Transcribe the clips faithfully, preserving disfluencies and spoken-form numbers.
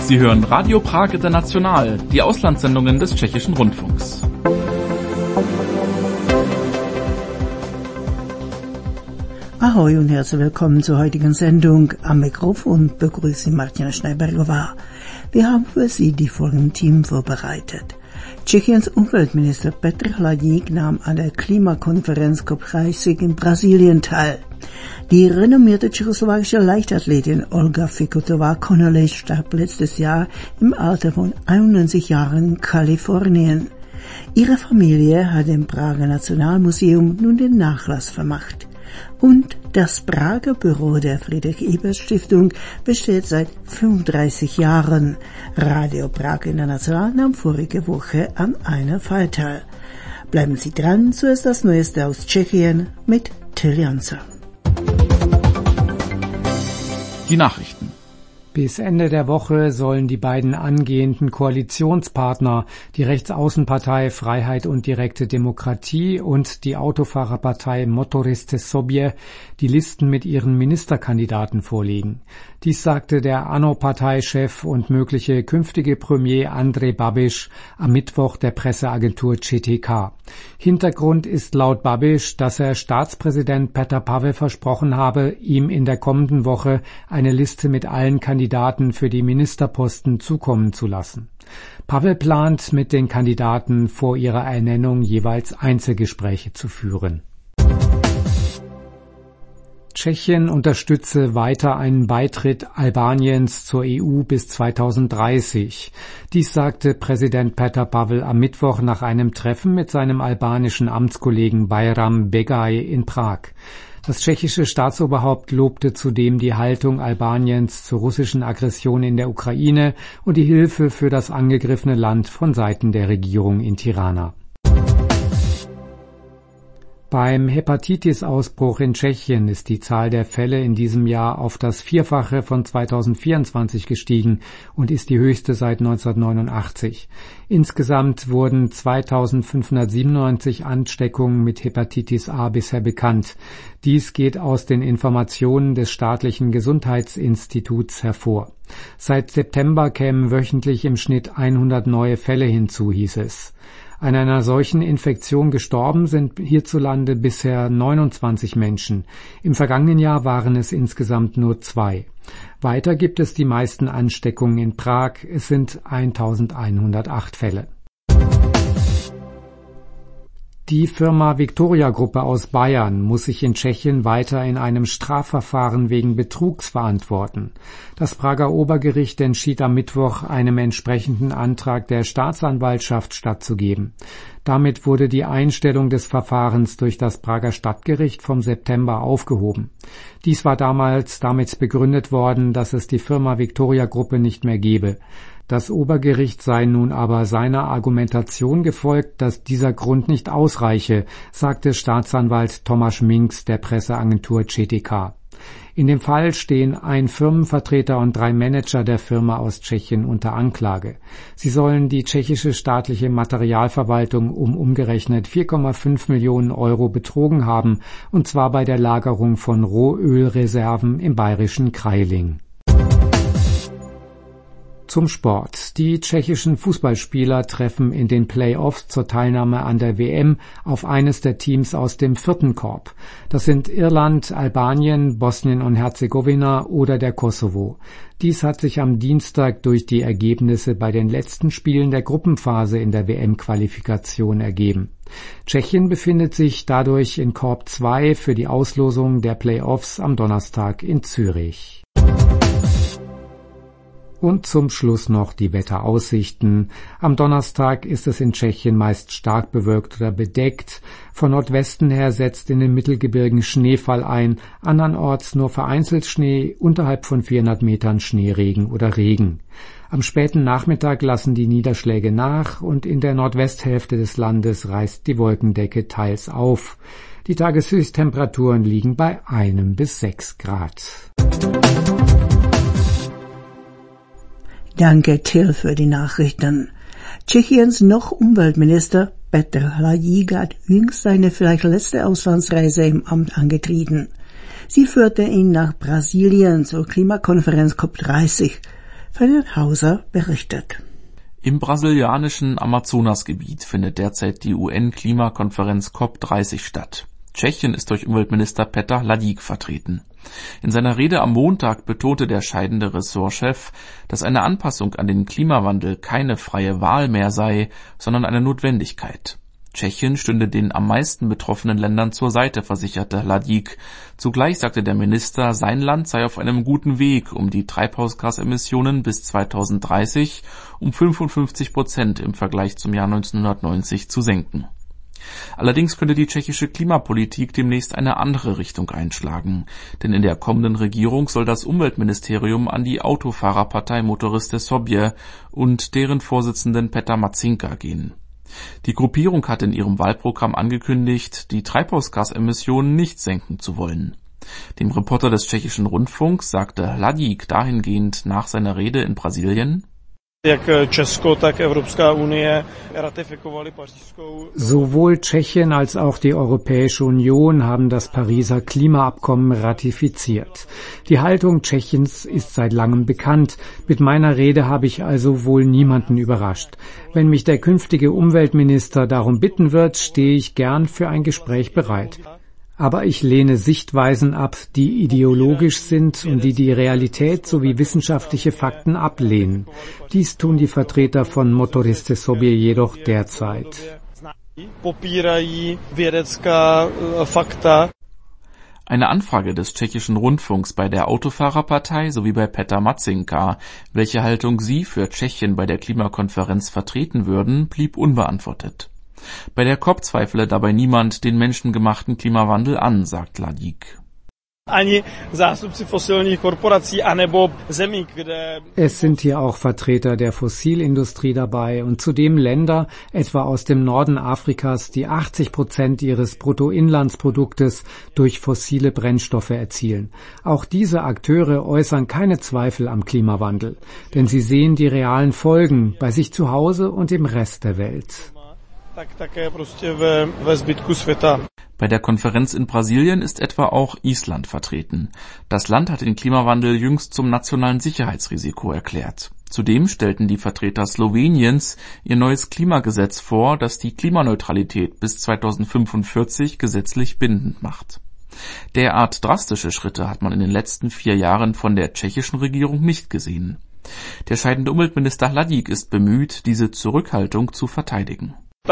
Sie hören Radio Prag International, die Auslandssendungen des Tschechischen Rundfunks. Ahoi und herzlich willkommen zur heutigen Sendung. Am Mikrofon begrüßt Sie Martina Schneibergova. Wir haben für Sie die folgenden Themen vorbereitet. Tschechiens Umweltminister Petr Hladík nahm an der Klimakonferenz C O P dreißig in Brasilien teil. Die renommierte tschechoslowakische Leichtathletin Olga Fikotová-Konolej starb letztes Jahr im Alter von einundneunzig Jahren in Kalifornien. Ihre Familie hat dem Prager Nationalmuseum nun den Nachlass vermacht. Und das Prager Büro der Friedrich-Ebert-Stiftung besteht seit fünfunddreißig Jahren. Radio Prag International nahm vorige Woche an einer Feier teil. Bleiben Sie dran, zuerst das Neueste aus Tschechien mit Till Janser. Die Nachrichten. Bis Ende der Woche sollen die beiden angehenden Koalitionspartner, die Rechtsaußenpartei Freiheit und direkte Demokratie und die Autofahrerpartei Motoriste Sobie, die Listen mit ihren Ministerkandidaten vorlegen. Dies sagte der ANO-Parteichef und mögliche künftige Premier Andrej Babiš am Mittwoch der Presseagentur C T K. Hintergrund ist laut Babiš, dass er Staatspräsident Petr Pavel versprochen habe, ihm in der kommenden Woche eine Liste mit allen Kandidaten für die Ministerposten zukommen zu lassen. Pavel plant, mit den Kandidaten vor ihrer Ernennung jeweils Einzelgespräche zu führen. Tschechien unterstütze weiter einen Beitritt Albaniens zur E U bis zweitausenddreißig. Dies sagte Präsident Petr Pavel am Mittwoch nach einem Treffen mit seinem albanischen Amtskollegen Bayram Begay in Prag. Das tschechische Staatsoberhaupt lobte zudem die Haltung Albaniens zur russischen Aggression in der Ukraine und die Hilfe für das angegriffene Land von Seiten der Regierung in Tirana. Beim Hepatitis-Ausbruch in Tschechien ist die Zahl der Fälle in diesem Jahr auf das Vierfache von zweitausendvierundzwanzig gestiegen und ist die höchste seit neunzehnhundertneunundachtzig. Insgesamt wurden zweitausendfünfhundertsiebenundneunzig Ansteckungen mit Hepatitis A bisher bekannt. Dies geht aus den Informationen des staatlichen Gesundheitsinstituts hervor. Seit September kämen wöchentlich im Schnitt hundert neue Fälle hinzu, hieß es. An einer solchen Infektion gestorben sind hierzulande bisher neunundzwanzig Menschen. Im vergangenen Jahr waren es insgesamt nur zwei. Weiter gibt es die meisten Ansteckungen in Prag. Es sind eintausendeinhundertacht Fälle. Die Firma Victoria Gruppe aus Bayern muss sich in Tschechien weiter in einem Strafverfahren wegen Betrugs verantworten. Das Prager Obergericht entschied am Mittwoch, einem entsprechenden Antrag der Staatsanwaltschaft stattzugeben. Damit wurde die Einstellung des Verfahrens durch das Prager Stadtgericht vom September aufgehoben. Dies war damals damit begründet worden, dass es die Firma Victoria Gruppe nicht mehr gebe. Das Obergericht sei nun aber seiner Argumentation gefolgt, dass dieser Grund nicht ausreiche, sagte Staatsanwalt Tomáš Minks der Presseagentur C T K. In dem Fall stehen ein Firmenvertreter und drei Manager der Firma aus Tschechien unter Anklage. Sie sollen die tschechische staatliche Materialverwaltung um umgerechnet vier Komma fünf Millionen Euro betrogen haben, und zwar bei der Lagerung von Rohölreserven im bayerischen Krailling. Zum Sport. Die tschechischen Fußballspieler treffen in den Play-offs zur Teilnahme an der W M auf eines der Teams aus dem vierten Korb. Das sind Irland, Albanien, Bosnien und Herzegowina oder der Kosovo. Dies hat sich am Dienstag durch die Ergebnisse bei den letzten Spielen der Gruppenphase in der W M-Qualifikation ergeben. Tschechien befindet sich dadurch in Korb zwei für die Auslosung der Play-offs am Donnerstag in Zürich. Und zum Schluss noch die Wetteraussichten. Am Donnerstag ist es in Tschechien meist stark bewölkt oder bedeckt. Von Nordwesten her setzt in den Mittelgebirgen Schneefall ein, andernorts nur vereinzelt Schnee, unterhalb von vierhundert Metern Schneeregen oder Regen. Am späten Nachmittag lassen die Niederschläge nach und in der Nordwesthälfte des Landes reißt die Wolkendecke teils auf. Die Tageshöchsttemperaturen liegen bei einem bis sechs Grad. Danke, Till, für die Nachrichten. Tschechiens noch Umweltminister Petr Hladík hat jüngst seine vielleicht letzte Auslandsreise im Amt angetreten. Sie führte ihn nach Brasilien zur Klimakonferenz C O P dreißig. Ferdinand Hauser berichtet. Im brasilianischen Amazonasgebiet findet derzeit die U N-Klimakonferenz C O P dreißig statt. Tschechien ist durch Umweltminister Petr Hladík vertreten. In seiner Rede am Montag betonte der scheidende Ressortchef, dass eine Anpassung an den Klimawandel keine freie Wahl mehr sei, sondern eine Notwendigkeit. Tschechien stünde den am meisten betroffenen Ländern zur Seite, versicherte Hladík. Zugleich sagte der Minister, sein Land sei auf einem guten Weg, um die Treibhausgasemissionen bis zweitausenddreißig um fünfundfünfzig Prozent im Vergleich zum Jahr neunzehnhundertneunzig zu senken. Allerdings könnte die tschechische Klimapolitik demnächst eine andere Richtung einschlagen, denn in der kommenden Regierung soll das Umweltministerium an die Autofahrerpartei Motoristy Sobě und deren Vorsitzenden Petr Matzinka gehen. Die Gruppierung hat in ihrem Wahlprogramm angekündigt, die Treibhausgasemissionen nicht senken zu wollen. Dem Reporter des tschechischen Rundfunks sagte Hladík dahingehend nach seiner Rede in Brasilien: Sowohl Tschechien als auch die Europäische Union haben das Pariser Klimaabkommen ratifiziert. Die Haltung Tschechiens ist seit langem bekannt. Mit meiner Rede habe ich also wohl niemanden überrascht. Wenn mich der künftige Umweltminister darum bitten wird, stehe ich gern für ein Gespräch bereit. Aber ich lehne Sichtweisen ab, die ideologisch sind und die die Realität sowie wissenschaftliche Fakten ablehnen. Dies tun die Vertreter von Motoristy Sobě jedoch derzeit. Eine Anfrage des tschechischen Rundfunks bei der Autofahrerpartei sowie bei Petr Matzinka, welche Haltung sie für Tschechien bei der Klimakonferenz vertreten würden, blieb unbeantwortet. Bei der C O P zweifle dabei niemand den menschengemachten Klimawandel an, sagt Hladík. Es sind hier auch Vertreter der Fossilindustrie dabei und zudem Länder, etwa aus dem Norden Afrikas, die achtzig Prozent ihres Bruttoinlandsproduktes durch fossile Brennstoffe erzielen. Auch diese Akteure äußern keine Zweifel am Klimawandel, denn sie sehen die realen Folgen bei sich zu Hause und im Rest der Welt. Bei der Konferenz in Brasilien ist etwa auch Island vertreten. Das Land hat den Klimawandel jüngst zum nationalen Sicherheitsrisiko erklärt. Zudem stellten die Vertreter Sloweniens ihr neues Klimagesetz vor, das die Klimaneutralität bis zweitausendfünfundvierzig gesetzlich bindend macht. Derart drastische Schritte hat man in den letzten vier Jahren von der tschechischen Regierung nicht gesehen. Der scheidende Umweltminister Hladík ist bemüht, diese Zurückhaltung zu verteidigen.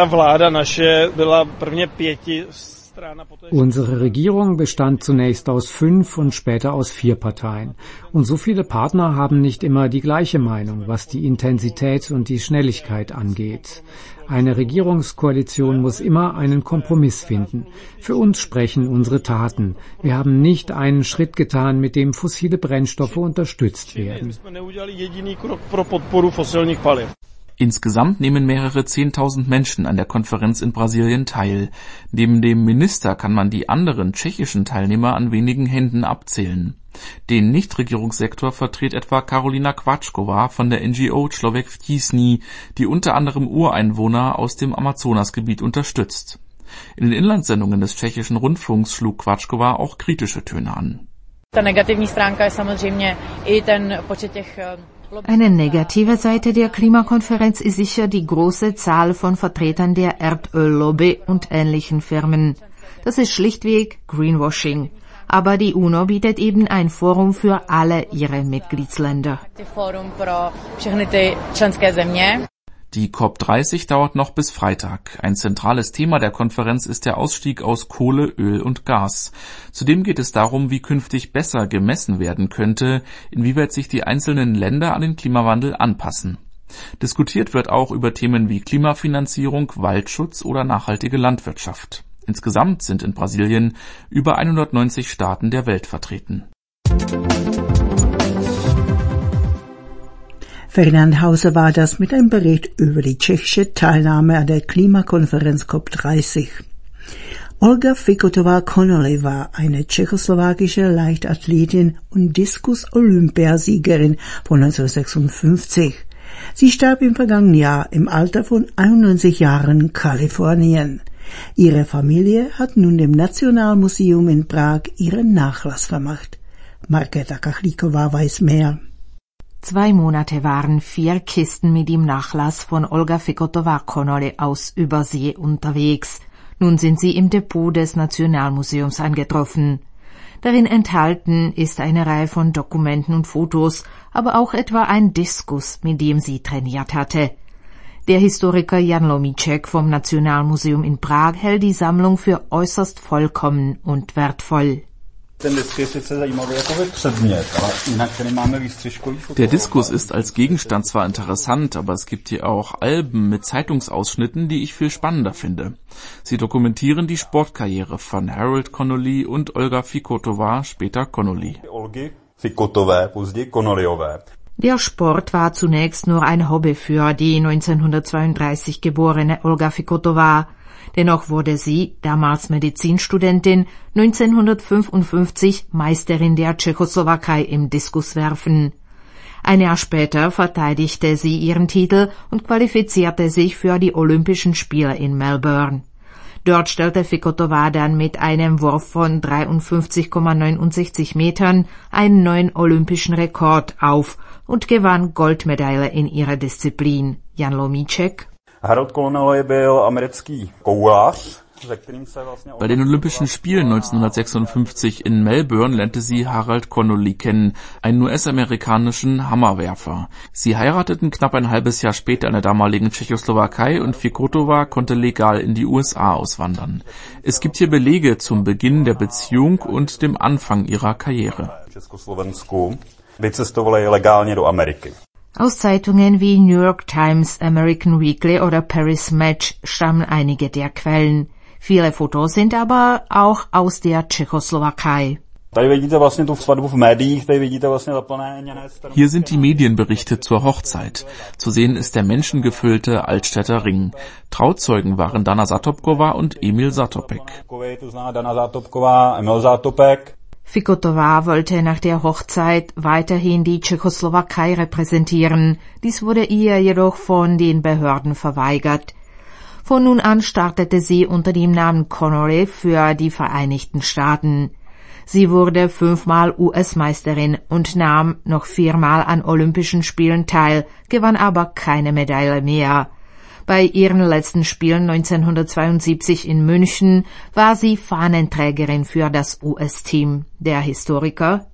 Unsere Regierung bestand zunächst aus fünf und später aus vier Parteien. Und so viele Partner haben nicht immer die gleiche Meinung, was die Intensität und die Schnelligkeit angeht. Eine Regierungskoalition muss immer einen Kompromiss finden. Für uns sprechen unsere Taten. Wir haben nicht einen Schritt getan, mit dem fossile Brennstoffe unterstützt werden. Insgesamt nehmen mehrere Zehntausend Menschen an der Konferenz in Brasilien teil. Neben dem Minister kann man die anderen tschechischen Teilnehmer an wenigen Händen abzählen. Den Nichtregierungssektor vertritt etwa Karolina Quatschková von der N G O Člověk v tísni, die unter anderem Ureinwohner aus dem Amazonasgebiet unterstützt. In den Inlandssendungen des tschechischen Rundfunks schlug Quatschková auch kritische Töne an. Eine negative Seite der Klimakonferenz ist sicher die große Zahl von Vertretern der Erdöllobby und ähnlichen Firmen. Das ist schlichtweg Greenwashing. Aber die UNO bietet eben ein Forum für alle ihre Mitgliedsländer. Die C O P dreißig dauert noch bis Freitag. Ein zentrales Thema der Konferenz ist der Ausstieg aus Kohle, Öl und Gas. Zudem geht es darum, wie künftig besser gemessen werden könnte, inwieweit sich die einzelnen Länder an den Klimawandel anpassen. Diskutiert wird auch über Themen wie Klimafinanzierung, Waldschutz oder nachhaltige Landwirtschaft. Insgesamt sind in Brasilien über hundertneunzig Staaten der Welt vertreten. Ferdinand Hauser war das mit einem Bericht über die tschechische Teilnahme an der Klimakonferenz C O P dreißig. Olga Fikotová-Konolí war eine tschechoslowakische Leichtathletin und Diskus-Olympiasiegerin von neunzehnhundertsechsundfünfzig. Sie starb im vergangenen Jahr im Alter von einundneunzig Jahren in Kalifornien. Ihre Familie hat nun dem Nationalmuseum in Prag ihren Nachlass vermacht. Markéta Kachlíková weiß mehr. Zwei Monate waren vier Kisten mit dem Nachlass von Olga Fekotova-Connolly aus Übersee unterwegs. Nun sind sie im Depot des Nationalmuseums angetroffen. Darin enthalten ist eine Reihe von Dokumenten und Fotos, aber auch etwa ein Diskus, mit dem sie trainiert hatte. Der Historiker Jan Lomíček vom Nationalmuseum in Prag hält die Sammlung für äußerst vollkommen und wertvoll. Der Diskus ist als Gegenstand zwar interessant, aber es gibt hier auch Alben mit Zeitungsausschnitten, die ich viel spannender finde. Sie dokumentieren die Sportkarriere von Harold Connolly und Olga Fikotova, später Connolly. Der Sport war zunächst nur ein Hobby für die neunzehnhundertzweiunddreißig geborene Olga Fikotova. Dennoch wurde sie, damals Medizinstudentin, neunzehnhundertfünfundfünfzig Meisterin der Tschechoslowakei im Diskuswerfen. Ein Jahr später verteidigte sie ihren Titel und qualifizierte sich für die Olympischen Spiele in Melbourne. Dort stellte Fikotova dann mit einem Wurf von dreiundfünfzig Komma neunundsechzig Metern einen neuen olympischen Rekord auf und gewann Goldmedaille in ihrer Disziplin. Jan Lomíček. Harold Connolly byl americký koulař. Bei den Olympischen Spielen neunzehnhundertsechsundfünfzig in Melbourne lernte sie Harold Connolly kennen, einen U S-amerikanischen Hammerwerfer. Sie heirateten knapp ein halbes Jahr später in der damaligen Tschechoslowakei und Fikotova konnte legal in die U S A auswandern. Es gibt hier Belege zum Beginn der Beziehung und dem Anfang ihrer Karriere. Vycestovali legálně do Ameriky. Aus Zeitungen wie New York Times, American Weekly oder Paris Match stammen einige der Quellen. Viele Fotos sind aber auch aus der Tschechoslowakei. Hier sind die Medienberichte zur Hochzeit. Zu sehen ist der menschengefüllte Altstädter Ring. Trauzeugen waren Dana Zatopkova und Emil Zatopek. Fikotova wollte nach der Hochzeit weiterhin die Tschechoslowakei repräsentieren. Dies wurde ihr jedoch von den Behörden verweigert. Von nun an startete sie unter dem Namen Connolly für die Vereinigten Staaten. Sie wurde fünfmal U S-Meisterin und nahm noch viermal an Olympischen Spielen teil, gewann aber keine Medaille mehr. Bei ihren letzten Spielen neunzehnhundertzweiundsiebzig in München war sie Fahnenträgerin für das U S-Team. Der Historiker: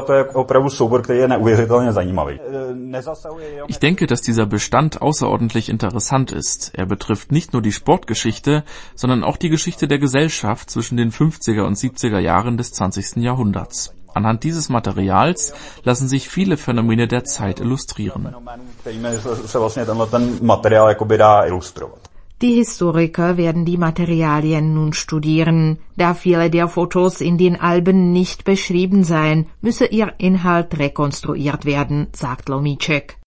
Ich denke, dass dieser Bestand außerordentlich interessant ist. Er betrifft nicht nur die Sportgeschichte, sondern auch die Geschichte der Gesellschaft zwischen den fünfziger und siebziger Jahren des zwanzigsten Jahrhunderts. Anhand dieses Materials lassen sich viele Phänomene der Zeit illustrieren. Die Historiker werden die Materialien nun studieren. Da viele der Fotos in den Alben nicht beschrieben seien, müsse ihr Inhalt rekonstruiert werden, sagt Lomíček.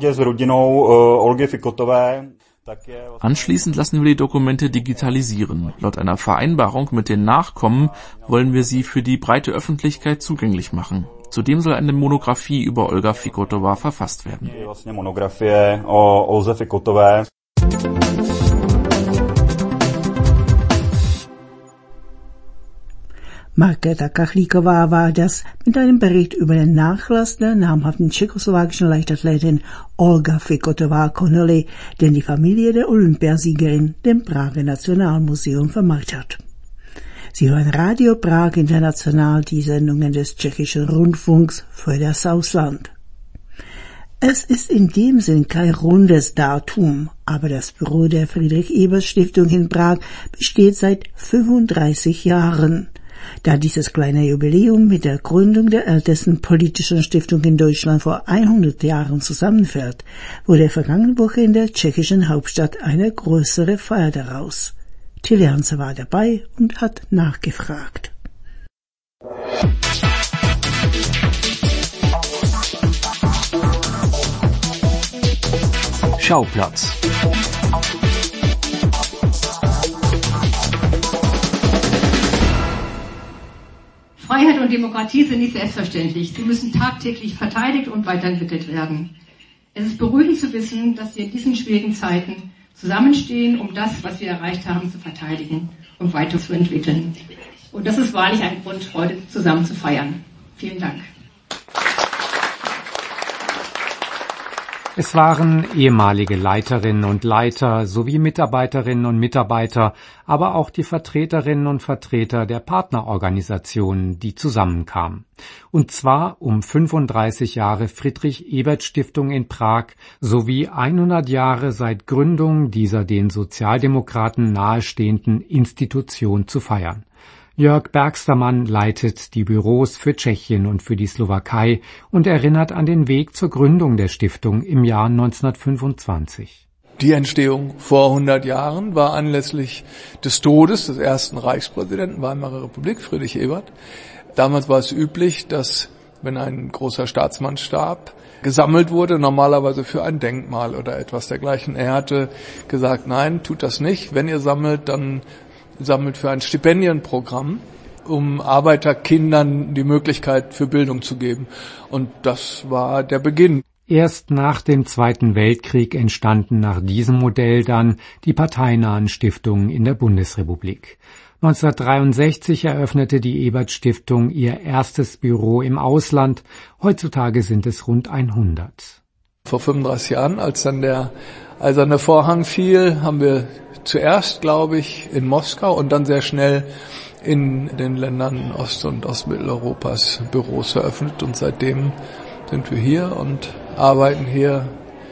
Anschließend lassen wir die Dokumente digitalisieren. Laut einer Vereinbarung mit den Nachkommen wollen wir sie für die breite Öffentlichkeit zugänglich machen. Zudem soll eine Monographie über Olga Fikotova verfasst werden. Markéta Kachlíková war das mit einem Bericht über den Nachlass der namhaften tschechoslowakischen Leichtathletin Olga Fikotova-Connolly, den die Familie der Olympiasiegerin dem Prager Nationalmuseum vermacht hat. Sie hören Radio Prag International, die Sendungen des tschechischen Rundfunks für das Ausland. Es ist in dem Sinn kein rundes Datum, aber das Büro der Friedrich-Ebert-Stiftung in Prag besteht seit fünfunddreißig Jahren. Da dieses kleine Jubiläum mit der Gründung der ältesten politischen Stiftung in Deutschland vor hundert Jahren zusammenfällt, wurde vergangene Woche in der tschechischen Hauptstadt eine größere Feier daraus. Tilly Hanse war dabei und hat nachgefragt. Schauplatz. Freiheit und Demokratie sind nicht selbstverständlich. Sie müssen tagtäglich verteidigt und weiterentwickelt werden. Es ist beruhigend zu wissen, dass wir in diesen schwierigen Zeiten zusammenstehen, um das, was wir erreicht haben, zu verteidigen und weiterzuentwickeln. Und das ist wahrlich ein Grund, heute zusammen zu feiern. Vielen Dank. Es waren ehemalige Leiterinnen und Leiter sowie Mitarbeiterinnen und Mitarbeiter, aber auch die Vertreterinnen und Vertreter der Partnerorganisationen, die zusammenkamen. Und zwar um fünfunddreißig Jahre Friedrich-Ebert-Stiftung in Prag sowie hundert Jahre seit Gründung dieser den Sozialdemokraten nahestehenden Institution zu feiern. Jörg Bergstermann leitet die Büros für Tschechien und für die Slowakei und erinnert an den Weg zur Gründung der Stiftung im Jahr neunzehnhundertfünfundzwanzig. Die Entstehung vor hundert Jahren war anlässlich des Todes des ersten Reichspräsidenten Weimarer Republik, Friedrich Ebert. Damals war es üblich, dass, wenn ein großer Staatsmann starb, gesammelt wurde, normalerweise für ein Denkmal oder etwas dergleichen. Er hatte gesagt, nein, tut das nicht. Wenn ihr sammelt, dann sammelt für ein Stipendienprogramm, um Arbeiterkindern die Möglichkeit für Bildung zu geben. Und das war der Beginn. Erst nach dem Zweiten Weltkrieg entstanden nach diesem Modell dann die parteinahen Stiftungen in der Bundesrepublik. neunzehnhundertdreiundsechzig eröffnete die Ebert-Stiftung ihr erstes Büro im Ausland. Heutzutage sind es rund hundert. Vor fünfunddreißig Jahren, als dann der eiserne Vorhang fiel, haben wir zuerst, glaube ich, in Moskau und dann sehr schnell in den Ländern Ost- und Ostmitteleuropas Büros eröffnet. Und seitdem sind wir hier und arbeiten hier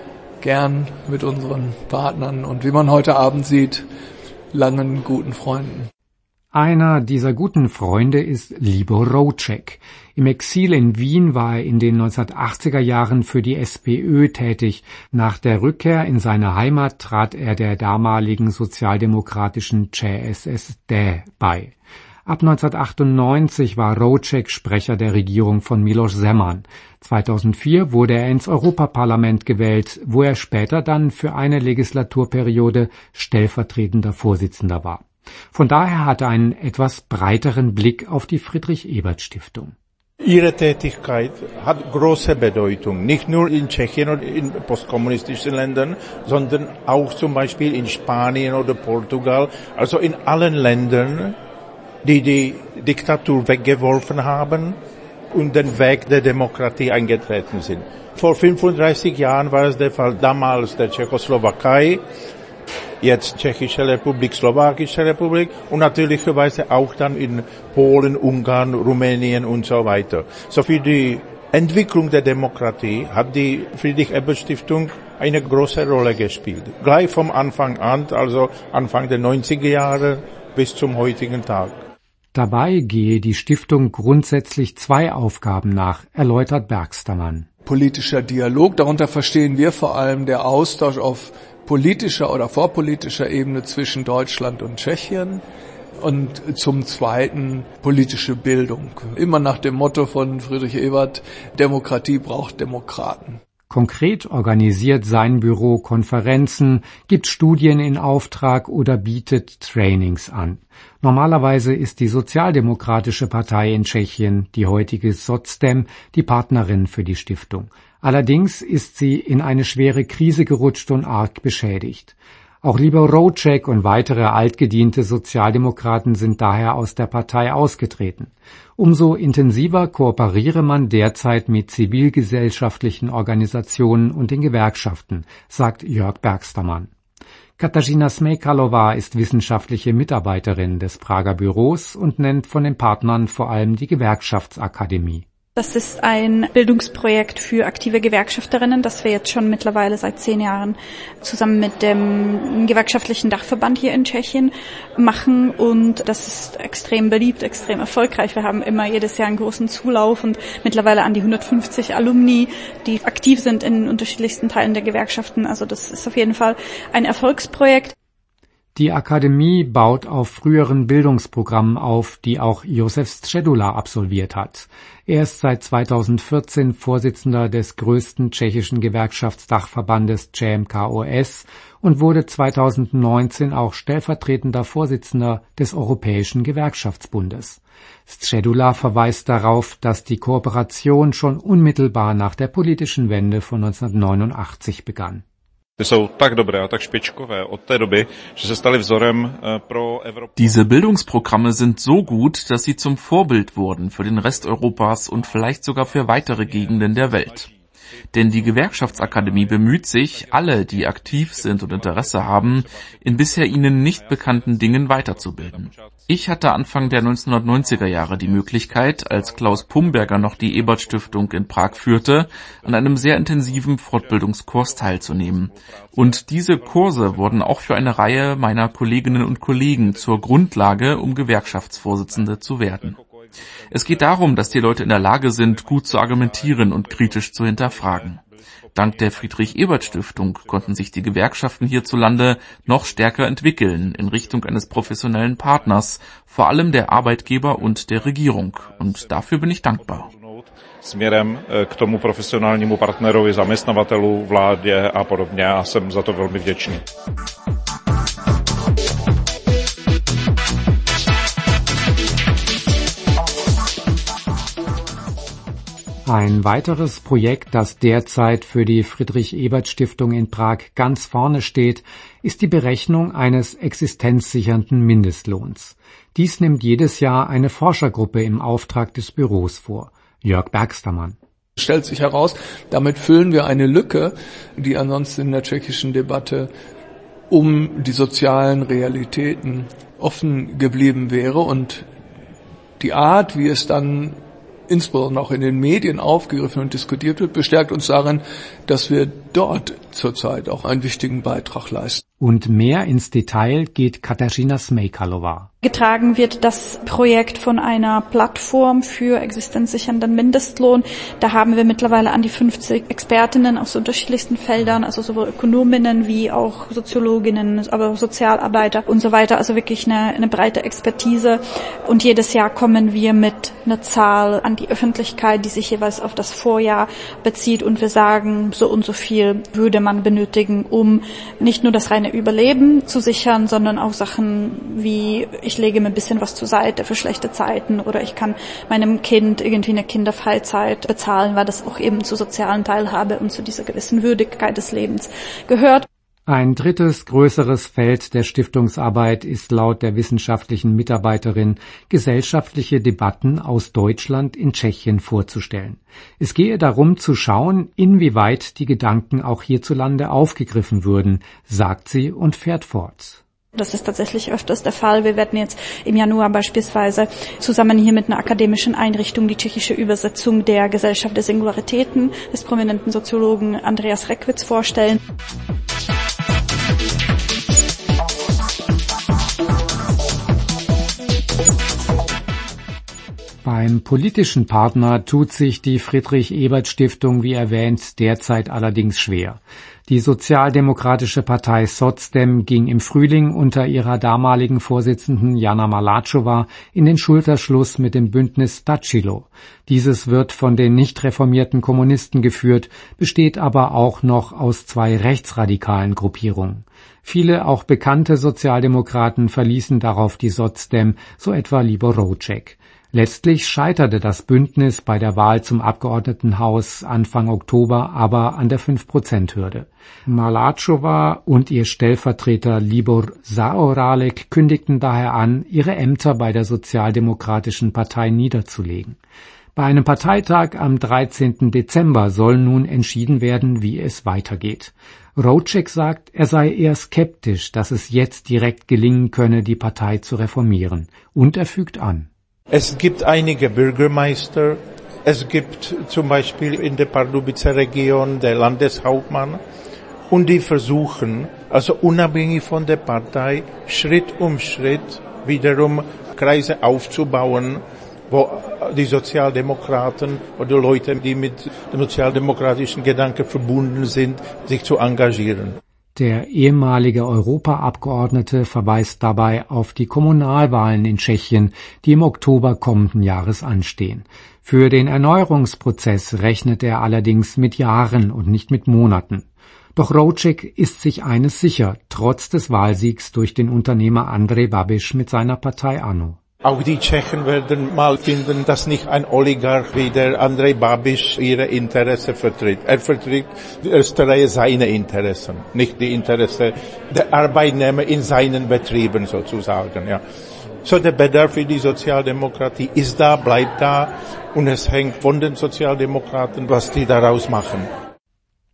gern mit unseren Partnern und, wie man heute Abend sieht, langen guten Freunden. Einer dieser guten Freunde ist Libor Rouček. Im Exil in Wien war er in den neunzehnhundertachtziger Jahren für die SPÖ tätig. Nach der Rückkehr in seine Heimat trat er der damaligen sozialdemokratischen C S S D bei. Ab neunzehnhundertachtundneunzig war Rouček Sprecher der Regierung von Miloš Zeman. zweitausendvier wurde er ins Europaparlament gewählt, wo er später dann für eine Legislaturperiode stellvertretender Vorsitzender war. Von daher hat er einen etwas breiteren Blick auf die Friedrich-Ebert-Stiftung. Ihre Tätigkeit hat große Bedeutung, nicht nur in Tschechien oder in postkommunistischen Ländern, sondern auch zum Beispiel in Spanien oder Portugal, also in allen Ländern, die die Diktatur weggeworfen haben und den Weg der Demokratie eingetreten sind. Vor fünfunddreißig Jahren war es der Fall, damals der Tschechoslowakei, jetzt Tschechische Republik, Slowakische Republik und natürlicherweise auch dann in Polen, Ungarn, Rumänien und so weiter. So für die Entwicklung der Demokratie hat die Friedrich-Ebert-Stiftung eine große Rolle gespielt. Gleich vom Anfang an, also Anfang der neunziger Jahre bis zum heutigen Tag. Dabei gehe die Stiftung grundsätzlich zwei Aufgaben nach, erläutert Bergstermann. Politischer Dialog, darunter verstehen wir vor allem der Austausch auf politischer oder vorpolitischer Ebene zwischen Deutschland und Tschechien und zum Zweiten politische Bildung. Immer nach dem Motto von Friedrich Ebert, Demokratie braucht Demokraten. Konkret organisiert sein Büro Konferenzen, gibt Studien in Auftrag oder bietet Trainings an. Normalerweise ist die Sozialdemokratische Partei in Tschechien, die heutige Socdem, die Partnerin für die Stiftung. Allerdings ist sie in eine schwere Krise gerutscht und arg beschädigt. Auch Libor Rouček und weitere altgediente Sozialdemokraten sind daher aus der Partei ausgetreten. Umso intensiver kooperiere man derzeit mit zivilgesellschaftlichen Organisationen und den Gewerkschaften, sagt Jörg Bergstermann. Katarzyna Smejkalova ist wissenschaftliche Mitarbeiterin des Prager Büros und nennt von den Partnern vor allem die Gewerkschaftsakademie. Das ist ein Bildungsprojekt für aktive Gewerkschafterinnen, das wir jetzt schon mittlerweile seit zehn Jahren zusammen mit dem gewerkschaftlichen Dachverband hier in Tschechien machen. Und das ist extrem beliebt, extrem erfolgreich. Wir haben immer jedes Jahr einen großen Zulauf und mittlerweile an die hundertfünfzig Alumni, die aktiv sind in unterschiedlichsten Teilen der Gewerkschaften. Also das ist auf jeden Fall ein Erfolgsprojekt. Die Akademie baut auf früheren Bildungsprogrammen auf, die auch Josef Středula absolviert hat. Er ist seit zweitausendvierzehn Vorsitzender des größten tschechischen Gewerkschaftsdachverbandes C M K O S und wurde zweitausendneunzehn auch stellvertretender Vorsitzender des Europäischen Gewerkschaftsbundes. Středula verweist darauf, dass die Kooperation schon unmittelbar nach der politischen Wende von neunzehnhundertneunundachtzig begann. Diese Bildungsprogramme sind so gut, dass sie zum Vorbild wurden für den Rest Europas und vielleicht sogar für weitere Gegenden der Welt. Denn die Gewerkschaftsakademie bemüht sich, alle, die aktiv sind und Interesse haben, in bisher ihnen nicht bekannten Dingen weiterzubilden. Ich hatte Anfang der neunzehnhundertneunziger Jahre die Möglichkeit, als Klaus Pumberger noch die Ebert-Stiftung in Prag führte, an einem sehr intensiven Fortbildungskurs teilzunehmen. Und diese Kurse wurden auch für eine Reihe meiner Kolleginnen und Kollegen zur Grundlage, um Gewerkschaftsvorsitzende zu werden. Es geht darum, dass die Leute in der Lage sind, gut zu argumentieren und kritisch zu hinterfragen. Dank der Friedrich-Ebert-Stiftung konnten sich die Gewerkschaften hierzulande noch stärker entwickeln in Richtung eines professionellen Partners, vor allem der Arbeitgeber und der Regierung. Und dafür bin ich dankbar. Směrem k tomu profesionálnímu partnerovi zaměstnavatelů, vládě a podobně. A jsem za to velmi vděčný. Ein weiteres Projekt, das derzeit für die Friedrich-Ebert-Stiftung in Prag ganz vorne steht, ist die Berechnung eines existenzsichernden Mindestlohns. Dies nimmt jedes Jahr eine Forschergruppe im Auftrag des Büros vor. Jörg Bergstermann. Stellt sich heraus, damit füllen wir eine Lücke, die ansonsten in der tschechischen Debatte um die sozialen Realitäten offen geblieben wäre. Und die Art, wie es dann insbesondere auch in den Medien aufgegriffen und diskutiert wird, bestärkt uns darin, dass wir dort zurzeit auch einen wichtigen Beitrag leisten. Und mehr ins Detail geht Katarzyna Smejkalova. Getragen wird das Projekt von einer Plattform für existenzsichernden Mindestlohn. Da haben wir mittlerweile an die fünfzig Expertinnen aus unterschiedlichsten Feldern, also sowohl Ökonominnen wie auch Soziologinnen, aber auch Sozialarbeiter und so weiter. Also wirklich eine, eine breite Expertise. Und jedes Jahr kommen wir mit einer Zahl an die Öffentlichkeit, die sich jeweils auf das Vorjahr bezieht. Und wir sagen, so und so viel würde man benötigen, um nicht nur das reine Überleben zu sichern, sondern auch Sachen wie ich lege mir ein bisschen was zur Seite für schlechte Zeiten oder ich kann meinem Kind irgendwie eine Kinderfreizeit bezahlen, weil das auch eben zur sozialen Teilhabe und zu dieser gewissen Würdigkeit des Lebens gehört. Ein drittes größeres Feld der Stiftungsarbeit ist laut der wissenschaftlichen Mitarbeiterin, gesellschaftliche Debatten aus Deutschland in Tschechien vorzustellen. Es gehe darum zu schauen, inwieweit die Gedanken auch hierzulande aufgegriffen würden, sagt sie und fährt fort. Das ist tatsächlich öfters der Fall. Wir werden jetzt im Januar beispielsweise zusammen hier mit einer akademischen Einrichtung die tschechische Übersetzung der Gesellschaft der Singularitäten des prominenten Soziologen Andreas Reckwitz vorstellen. Beim politischen Partner tut sich die Friedrich-Ebert-Stiftung, wie erwähnt, derzeit allerdings schwer. Die sozialdemokratische Partei Socdem ging im Frühling unter ihrer damaligen Vorsitzenden Jana Maláčová in den Schulterschluss mit dem Bündnis Stačilo. Dieses wird von den nicht reformierten Kommunisten geführt, besteht aber auch noch aus zwei rechtsradikalen Gruppierungen. Viele auch bekannte Sozialdemokraten verließen darauf die Socdem, so etwa Libor Rouček. Letztlich scheiterte das Bündnis bei der Wahl zum Abgeordnetenhaus Anfang Oktober aber an der fünf Prozent Hürde. Maláčová und ihr Stellvertreter Libor Zaorálek kündigten daher an, ihre Ämter bei der Sozialdemokratischen Partei niederzulegen. Bei einem Parteitag am dreizehnten Dezember soll nun entschieden werden, wie es weitergeht. Rouček sagt, er sei eher skeptisch, dass es jetzt direkt gelingen könne, die Partei zu reformieren. Und er fügt an: Es gibt einige Bürgermeister, es gibt zum Beispiel in der Pardubicer Region der Landeshauptmann und die versuchen, also unabhängig von der Partei, Schritt um Schritt wiederum Kreise aufzubauen, wo die Sozialdemokraten oder Leute, die mit dem sozialdemokratischen Gedanken verbunden sind, sich zu engagieren. Der ehemalige Europaabgeordnete verweist dabei auf die Kommunalwahlen in Tschechien, die im Oktober kommenden Jahres anstehen. Für den Erneuerungsprozess rechnet er allerdings mit Jahren und nicht mit Monaten. Doch Rouček ist sich eines sicher, trotz des Wahlsiegs durch den Unternehmer Andrej Babiš mit seiner Partei ANO. Auch die Tschechen werden mal finden, dass nicht ein Oligarch wie der Andrej Babiš ihre Interessen vertritt. Er vertritt in erster Reihe seine Interessen, nicht die Interessen der Arbeitnehmer in seinen Betrieben sozusagen. Ja. So der Bedarf für die Sozialdemokratie ist da, bleibt da und es hängt von den Sozialdemokraten, was die daraus machen.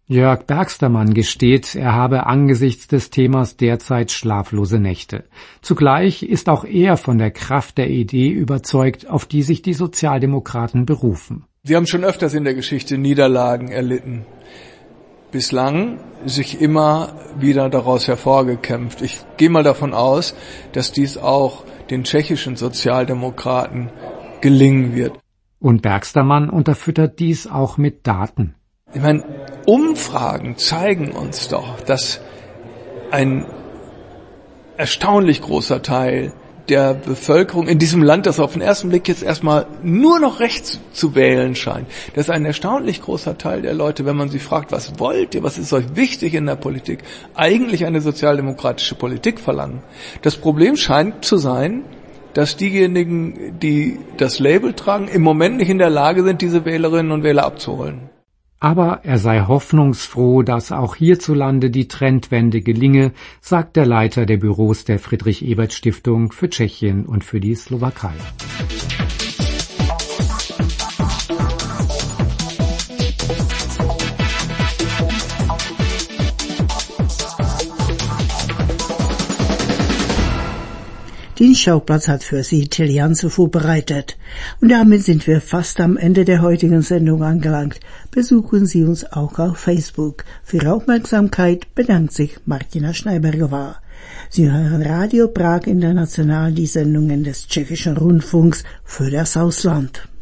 Jörg Bergstermann gesteht, er habe angesichts des Themas derzeit schlaflose Nächte. Zugleich ist auch er von der Kraft der Idee überzeugt, auf die sich die Sozialdemokraten berufen. Sie haben schon öfters in der Geschichte Niederlagen erlitten. Bislang sich immer wieder daraus hervorgekämpft. Ich gehe mal davon aus, dass dies auch den tschechischen Sozialdemokraten gelingen wird. Und Bergstermann unterfüttert dies auch mit Daten. Ich meine, Umfragen zeigen uns doch, dass ein erstaunlich großer Teil der Bevölkerung in diesem Land, das auf den ersten Blick jetzt erstmal nur noch rechts zu wählen scheint, dass ein erstaunlich großer Teil der Leute, wenn man sie fragt, was wollt ihr, was ist euch wichtig in der Politik, eigentlich eine sozialdemokratische Politik verlangen. Das Problem scheint zu sein, dass diejenigen, die das Label tragen, im Moment nicht in der Lage sind, diese Wählerinnen und Wähler abzuholen. Aber er sei hoffnungsfroh, dass auch hierzulande die Trendwende gelinge, sagt der Leiter der Büros der Friedrich-Ebert-Stiftung für Tschechien und für die Slowakei. Den Schauplatz hat für Sie Till Janse vorbereitet. Und damit sind wir fast am Ende der heutigen Sendung angelangt. Besuchen Sie uns auch auf Facebook. Für Ihre Aufmerksamkeit bedankt sich Martina Schneibergová. Sie hören Radio Prag International, die Sendungen des tschechischen Rundfunks für das Ausland.